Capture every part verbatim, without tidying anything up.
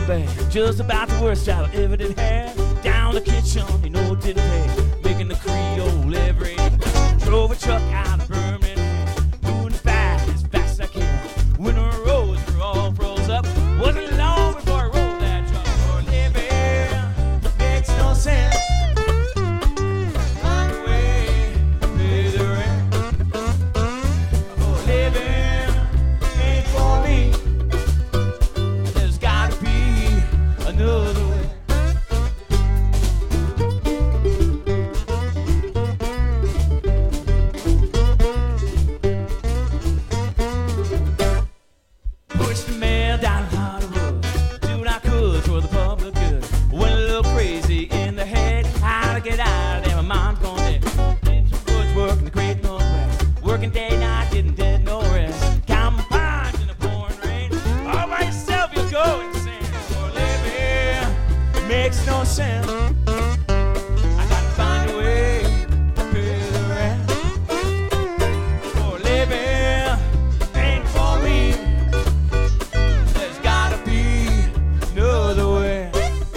bad. Just about the worst job I ever did have. Down the kitchen, you know it didn't pay. Making the Creole every day. Drove a truck out of Birmingham, moving fast, as fast as I can. When the roads were all froze up, wasn't long before I rolled that truck. For living makes no sense. Find a way to pay the rent. For living ain't for me. There's gotta be another way. Makes no sense. I gotta find a way to pay the rent. For living ain't for me. There's gotta be another way.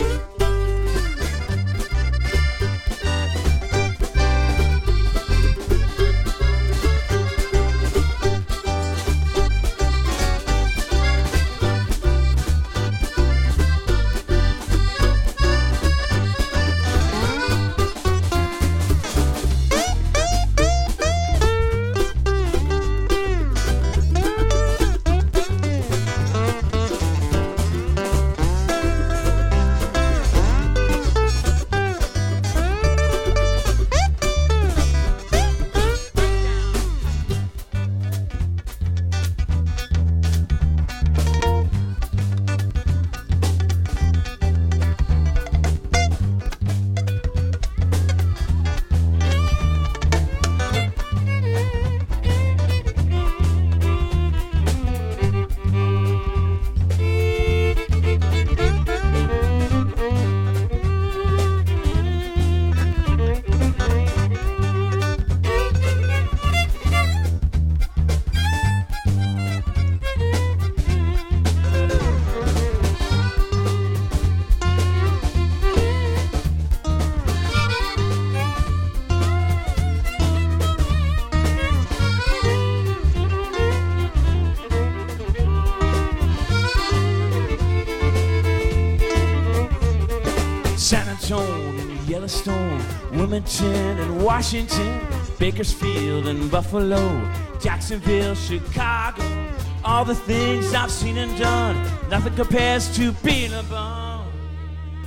San Antonio and Yellowstone, Wilmington and Washington, Bakersfield and Buffalo, Jacksonville, Chicago. All the things I've seen and done, nothing compares to being a bum.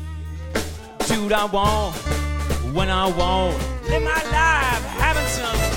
Do what I want, when I want, live my life, having some